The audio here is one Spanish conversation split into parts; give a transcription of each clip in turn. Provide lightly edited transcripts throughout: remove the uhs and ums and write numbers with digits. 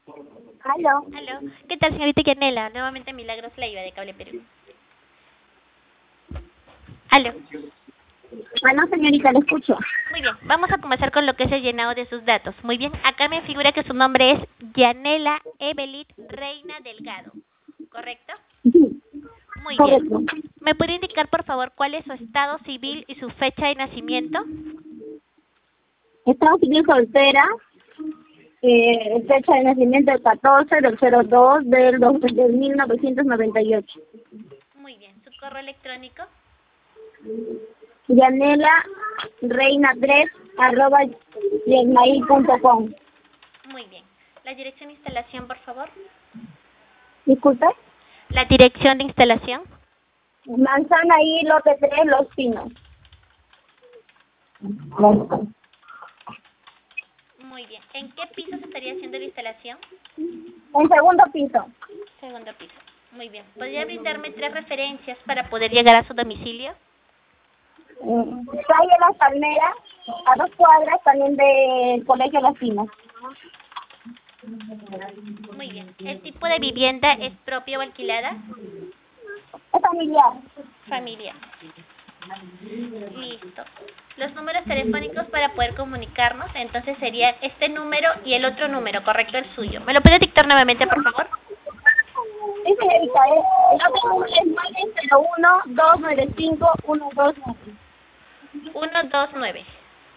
Aló. Aló, ¿qué tal, señorita Yanela? Nuevamente Milagros Leiva de Cable Perú. Aló, Bueno, señorita, le escucho. muy bien, vamos a comenzar con lo que es el llenado de sus datos. Muy bien, acá me figura que su nombre es Yanela Evelit Reina Delgado, ¿correcto? Sí, Muy bien. correcto. ¿Me puede indicar, por favor, cuál es su estado civil y su fecha de nacimiento? Estado civil soltera, fecha de nacimiento el 14 del 02 del 1998. Muy bien, ¿su correo electrónico? Yanela Reina 3 arroba gmail.com. Muy bien. ¿La dirección de instalación, por favor? Disculpe. ¿La dirección de instalación? Manzana y lote 3, Los Pinos. Muy bien. ¿En qué piso se estaría haciendo la instalación? En segundo piso. Segundo piso. Muy bien. ¿Podría brindarme 3 referencias para poder llegar a su domicilio? Calle Las Palmeras, a 2 cuadras también del Colegio Los Pinos. Muy bien. ¿El tipo de vivienda es propia o alquilada? Es familiar. Familiar. Listo. Los números telefónicos para poder comunicarnos, entonces serían este número y el otro número, correcto, el suyo. ¿Me lo puede dictar nuevamente, por favor? Sí, señorita, el otro número es 901-295-129. 129.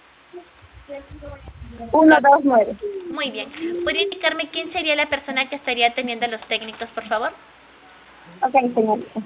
129. Muy bien. ¿Podría indicarme quién sería la persona que estaría atendiendo a los técnicos, por favor? Ok, señorita.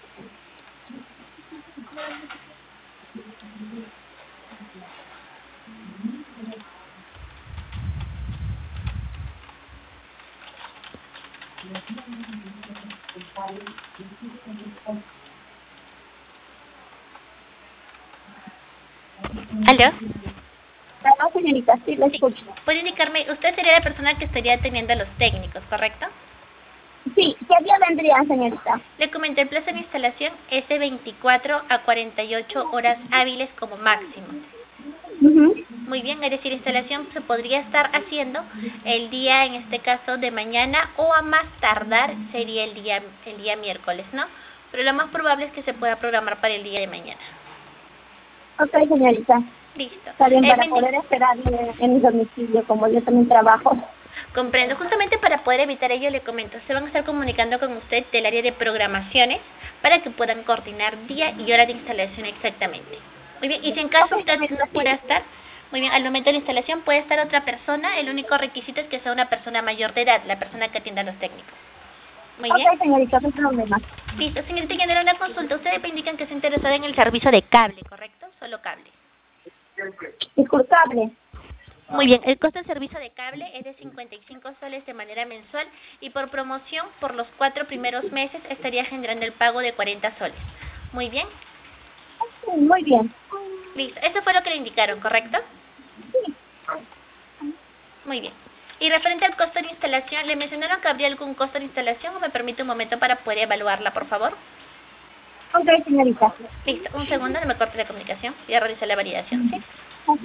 ¿Aló? No, señorita, sí, la Sí. escucho. ¿Puede indicarme, usted sería la persona que estaría atendiendo a los técnicos, correcto? Sí, ¿qué día vendrían, señorita? Le comenté, el plazo de instalación es de 24 a 48 horas hábiles como máximo. Ujú. Muy bien, es decir, la instalación se podría estar haciendo el día, en este caso, de mañana o a más tardar sería el día miércoles, ¿no? Pero lo más probable es que se pueda programar para el día de mañana. Ok, señorita. Listo. Está bien, Me para poder esperar en mi domicilio, como yo también trabajo. Comprendo. Justamente para poder evitar ello, le comento, se van a estar comunicando con usted del área de programaciones para que puedan coordinar día y hora de instalación exactamente. Muy bien, y si en Ok, caso usted no señorita, pueda sí. estar, muy bien, al momento de la instalación puede estar otra persona, el único requisito es que sea una persona mayor de edad, la persona que atienda a los técnicos. Muy bien. Ok, señorita, no hay problema. Listo, señorita, ya era una consulta. Ustedes me indican que está interesada en el servicio de cable, ¿correcto? Solo cable. Disculpable. Muy bien, el costo del servicio de cable es de 55 soles de manera mensual y por promoción por los 4 primeros meses estaría generando el pago de 40 soles. Muy bien, Sí, muy bien. listo. Eso fue lo que le indicaron, ¿correcto? Muy bien. Y referente al costo de instalación, ¿le mencionaron que habría algún costo de instalación o me permite un momento para poder evaluarla, por favor? Ok, señorita. Listo, un segundo, no me corte la comunicación. Voy a realizar la validación, ¿sí? Ok.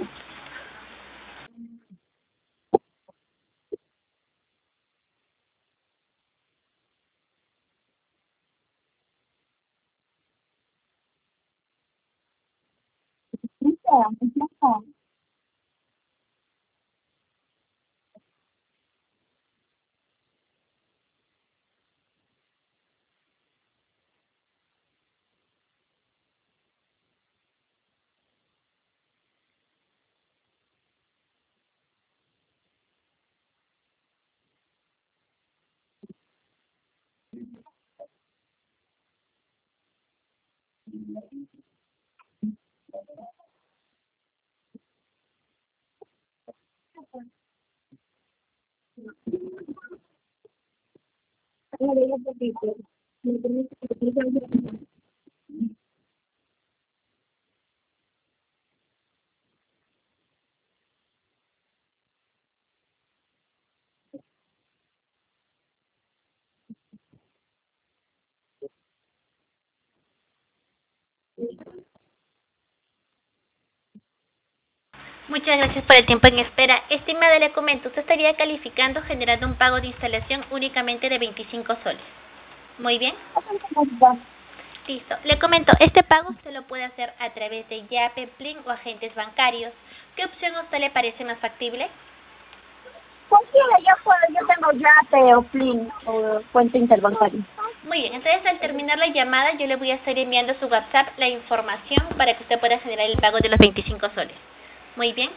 Muchas gracias por el tiempo en espera. Estimada, le comento, usted estaría calificando generando un pago de instalación únicamente de 25 soles. Muy bien. Listo. Le comento, este pago usted lo puede hacer a través de Yape, Plin o agentes bancarios. ¿Qué opción a usted le parece más factible? Cualquiera, yo tengo Yape o Plin o cuenta interbancaria. Muy bien, entonces al terminar la llamada yo le voy a estar enviando a su WhatsApp la información para que usted pueda generar el pago de los 25 soles. Muy bien.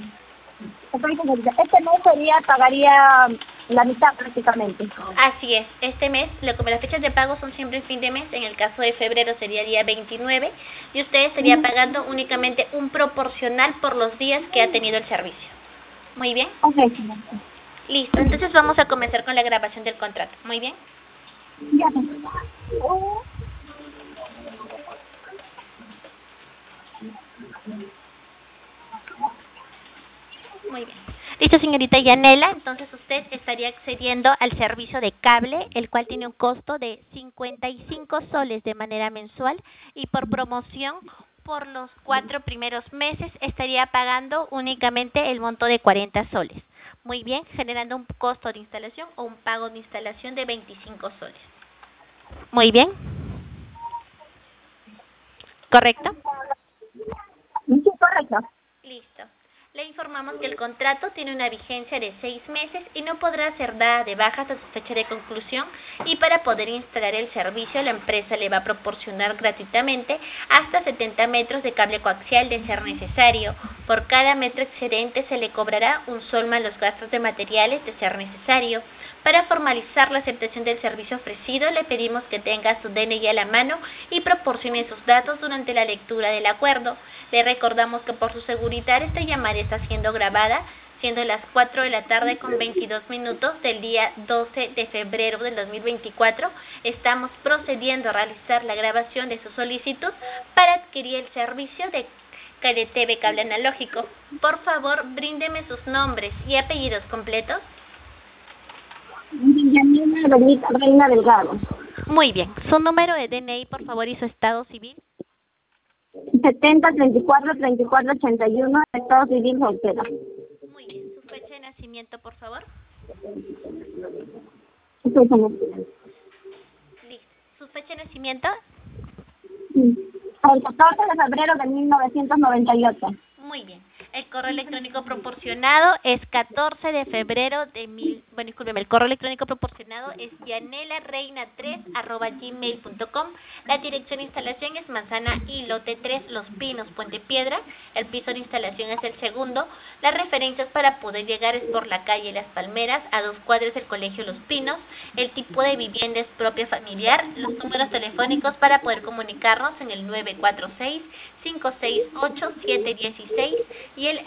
Este mes pagaría la mitad prácticamente. Así es, este mes, como las fechas de pago son siempre en fin de mes, en el caso de febrero sería día 29 y usted estaría pagando únicamente un proporcional por los días que ha tenido el servicio. Muy bien. Ok. Listo, entonces vamos a comenzar con la grabación del contrato. Muy bien. Ya. Muy bien. Listo, señorita Yanela, entonces usted estaría accediendo al servicio de cable, el cual tiene un costo de 55 soles de manera mensual y por promoción por los 4 primeros meses estaría pagando únicamente el monto de 40 soles. Muy bien, generando un costo de instalación o un pago de instalación de 25 soles. Muy bien. ¿Correcto? Sí, correcto. Listo. Le informamos que el contrato tiene una vigencia de 6 meses y no podrá ser dada de baja hasta su fecha de conclusión, y para poder instalar el servicio la empresa le va a proporcionar gratuitamente hasta 70 metros de cable coaxial de ser necesario. Por cada metro excedente se le cobrará un sol más los gastos de materiales de ser necesario. Para formalizar la aceptación del servicio ofrecido, le pedimos que tenga su DNI a la mano y proporcione sus datos durante la lectura del acuerdo. Le recordamos que por su seguridad esta llamada está siendo grabada, siendo las 4 de la tarde con 22 minutos del día 12 de febrero del 2024. Estamos procediendo a realizar la grabación de su solicitud para adquirir el servicio de TV Cable Analógico. Por favor, bríndeme sus nombres y apellidos completos. Yanina Reina Delgado. Muy bien. Su número de DNI, por favor, y su estado civil. 70 34 34 81, estado civil soltera. Muy bien. Su fecha de nacimiento, por favor. Listo. Su fecha de nacimiento. El 14 de febrero de 1998. Muy bien. El correo electrónico proporcionado es 14 de febrero de el correo electrónico proporcionado es yanelareina3@gmail.com. La dirección de instalación es Manzana y Lote 3, Los Pinos, Puente Piedra. El piso de instalación es el segundo. Las referencias para poder llegar es por la calle Las Palmeras, a 2 cuadras del Colegio Los Pinos. El tipo de vivienda es propia familiar. Los números telefónicos para poder comunicarnos en el 946-568-716 y el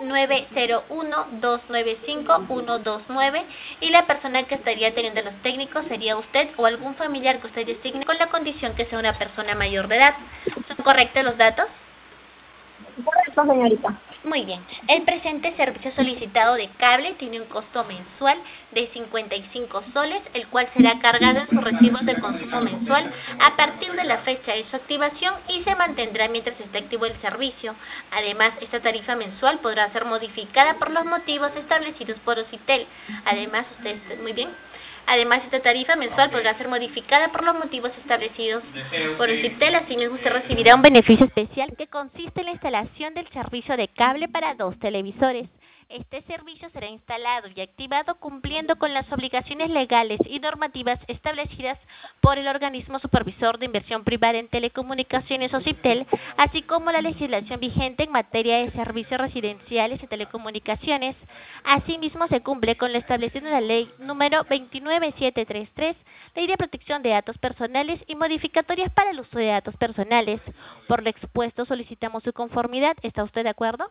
901-295-129, y la persona que estaría teniendo los técnicos sería usted o algún familiar que usted designe, con la condición que sea una persona mayor de edad. ¿Son correctos los datos? Correcto, señorita. Muy bien. El presente servicio solicitado de cable tiene un costo mensual de 55 soles, el cual será cargado en sus recibos de consumo mensual a partir de la fecha de su activación y se mantendrá mientras esté activo el servicio. Además, esta tarifa mensual podrá ser modificada por los motivos establecidos por Ocitel. Además, esta tarifa mensual podrá ser modificada por los motivos establecidos por Ocitel. Asimismo, usted recibirá un beneficio especial que consiste en la instalación del servicio de cable para 2 televisores. Este servicio será instalado y activado cumpliendo con las obligaciones legales y normativas establecidas por el organismo supervisor de inversión privada en telecomunicaciones Ocitel, así como la legislación vigente en materia de servicios residenciales y telecomunicaciones. Asimismo, se cumple con lo establecido en la ley número 29733, Ley de Protección de Datos Personales y modificatorias para el uso de datos personales. Por lo expuesto, solicitamos su conformidad. ¿Está usted de acuerdo?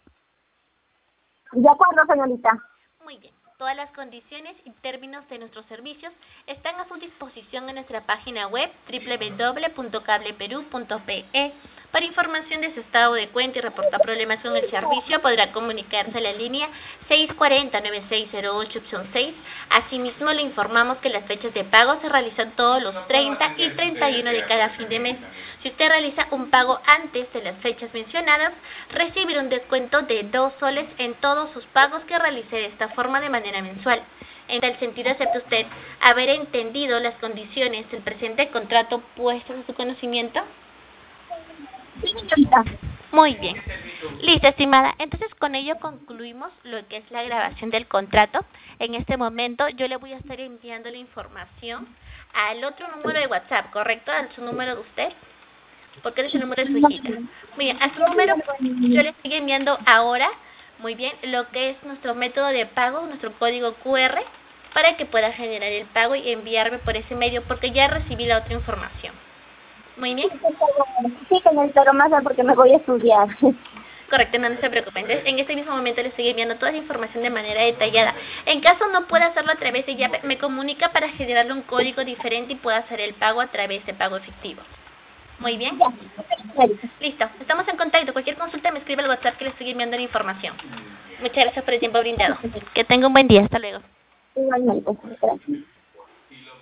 De acuerdo, señorita. Muy bien. Todas las condiciones y términos de nuestros servicios están a su disposición en nuestra página web www.cableperu.pe. Para información de su estado de cuenta y reportar problemas con el servicio, podrá comunicarse a la línea 640-9608 opción 6. Asimismo, le informamos que las fechas de pago se realizan todos los 30 y 31 de cada fin de mes. Si usted realiza un pago antes de las fechas mencionadas, recibirá un descuento de 2 soles en todos sus pagos que realice de esta forma de manera mensual. En tal sentido, ¿acepta usted haber entendido las condiciones del presente contrato puestas a su conocimiento? Sí, señorita. Muy bien. Listo, estimada. Entonces, con ello concluimos lo que es la grabación del contrato. En este momento, yo le voy a estar enviando la información al otro número de WhatsApp, ¿correcto? A su número de usted. Porque es el número de su hijita. Muy bien, a su número yo le estoy enviando ahora, muy bien, lo que es nuestro método de pago, nuestro código QR, para que pueda generar el pago y enviarme por ese medio, porque ya recibí la otra información. Muy bien. Sí, señorita, lo más porque me voy a estudiar. Correcto, no se preocupen. Entonces, en este mismo momento le estoy enviando toda la información de manera detallada. En caso no pueda hacerlo a través de ella, me comunica para generarle un código diferente y pueda hacer el pago a través de pago efectivo. Muy bien. Listo, estamos en contacto. Cualquier consulta me escribe al WhatsApp que le estoy enviando la información. Muchas gracias por el tiempo brindado. Que tenga un buen día. Hasta luego. Igualmente, gracias.